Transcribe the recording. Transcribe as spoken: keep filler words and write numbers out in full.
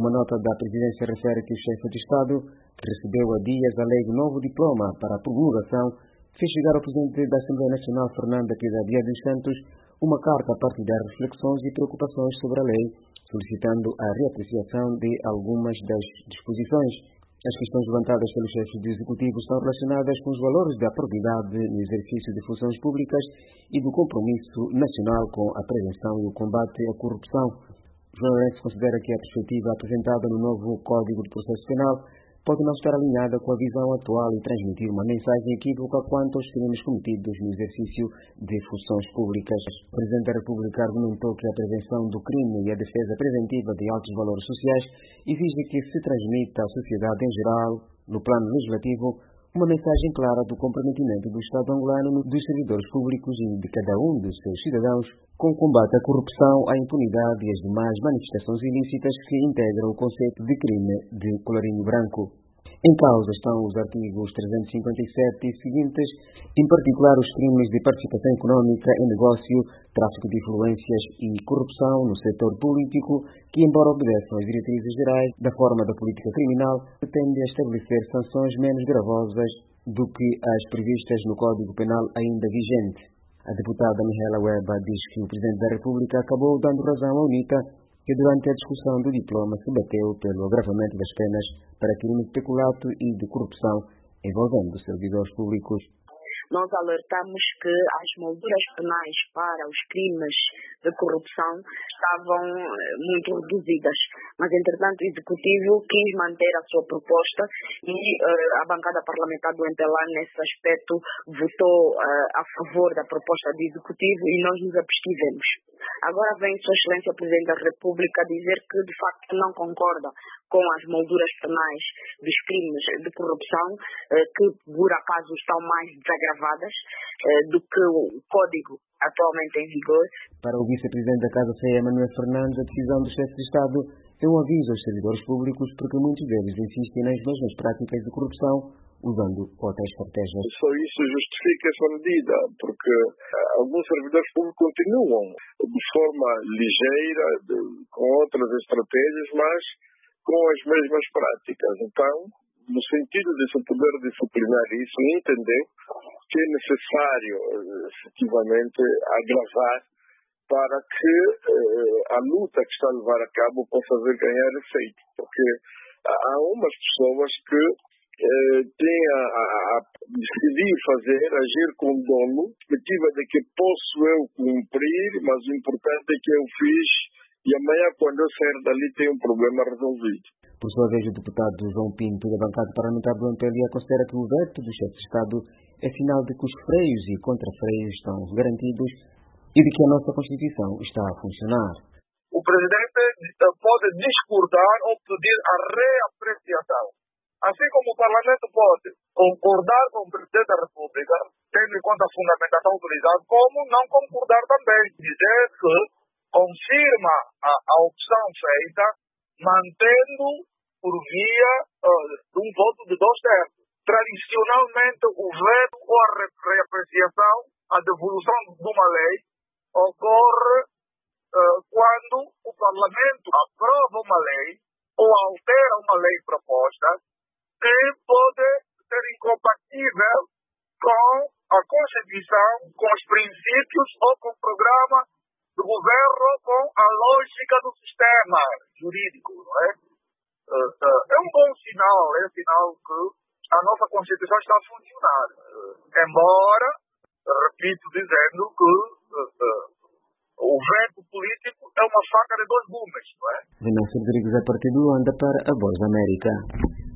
Uma nota da Presidência refere que o chefe de Estado, que recebeu há dias a lei do novo diploma para a promulgação, fez chegar ao Presidente da Assembleia Nacional, Fernando Piedade dos Santos, uma carta a partilhar reflexões e preocupações sobre a lei, solicitando a reapreciação de algumas das disposições. As questões levantadas pelo chefe do Executivo estão relacionadas com os valores da probidade no exercício de funções públicas e do compromisso nacional com a prevenção e o combate à corrupção. João Lourenço considera que a perspectiva apresentada no novo Código de Processo Penal pode não estar alinhada com a visão atual e transmitir uma mensagem equívoca quanto aos crimes cometidos no exercício de funções públicas. O Presidente da República argumentou que a prevenção do crime e a defesa preventiva de altos valores sociais exige que se transmita à sociedade em geral, no plano legislativo, uma mensagem clara do comprometimento do Estado angolano, dos servidores públicos e de cada um dos seus cidadãos com o combate à corrupção, à impunidade e às demais manifestações ilícitas que integram o conceito de crime de colarinho branco. Em causa estão os artigos trezentos e cinquenta e sete e seguintes, em particular os crimes de participação econômica em negócio, tráfico de influências e corrupção no setor político, que, embora obedeçam às diretrizes gerais da forma da política criminal, pretendem estabelecer sanções menos gravosas do que as previstas no Código Penal ainda vigente. A deputada Mihaela Weba diz que o Presidente da República acabou dando razão à UNITA, que durante a discussão do diploma se bateu pelo agravamento das penas para crimes de peculato e de corrupção envolvendo servidores públicos. Nós alertamos que as molduras penais para os crimes de corrupção estavam muito reduzidas, mas entretanto o Executivo quis manter a sua proposta e uh, a bancada parlamentar do M P L A nesse aspecto votou uh, a favor da proposta do Executivo e nós nos abstivemos. Agora vem Sua Excelência o Presidente da República dizer que de facto não concorda com as molduras penais dos crimes de corrupção, uh, que por acaso estão mais desagravadas uh, do que o Código atualmente em vigor. Para o Vice-Presidente da Casa C E, Manuel Fernandes, a decisão do chefe de Estado é um aviso aos servidores públicos porque muitos deles insistem nas mesmas práticas de corrupção, usando outras estratégias. Só isso justifica essa medida, porque alguns servidores públicos continuam de forma ligeira, de, com outras estratégias, mas com as mesmas práticas. Então, no sentido de se poder disciplinar isso, entender que é necessário, efetivamente, agravar para que eh, a luta que está a levar a cabo possa ver ganhar efeito. Porque há umas pessoas que eh, têm a, a, a decidir fazer, agir com dolo, perspectiva de que posso eu cumprir, mas o importante é que eu fiz e amanhã, quando eu sair dali, tem um problema resolvido. Por sua vez, o deputado João Pinto, da bancada parlamentar do M P L A, considera que o veto do chefe de Estado é sinal de que os freios e contrafreios estão garantidos e de que a nossa Constituição está a funcionar. O Presidente pode discordar ou pedir a reapreciação. Assim como o Parlamento pode concordar com o Presidente da República, tendo em conta a fundamentação autorizada, como não concordar também. Dizer que confirma a, a opção feita, mantendo por via uh, de um voto de dois terços. Tradicionalmente, o veto ou a reapreciação, a devolução de uma lei, ocorre uh, quando o Parlamento aprova uma lei ou altera uma lei proposta que pode ser incompatível com a Constituição, com os princípios ou com o programa do governo, com a lógica do sistema jurídico, não é? Uh, uh, é um bom sinal, é um sinal que a nossa Constituição está a funcionar. Uh, embora, repito, dizendo que uh, uh, o veto político é uma faca de dois gumes, não é? Venâncio Rodrigues, a partir do Luanda para a Voz da América.